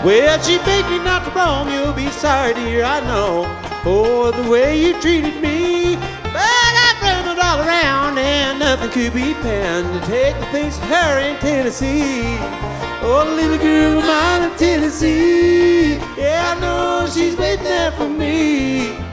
Well, she begged me not to roam. You'll be sorry, dear, I know, for the way you treated me. But I traveled all around and nothing could be found to take the things to her in Tennessee. Oh, little girl of mine in Tennessee, yeah, I know she's waiting there for me.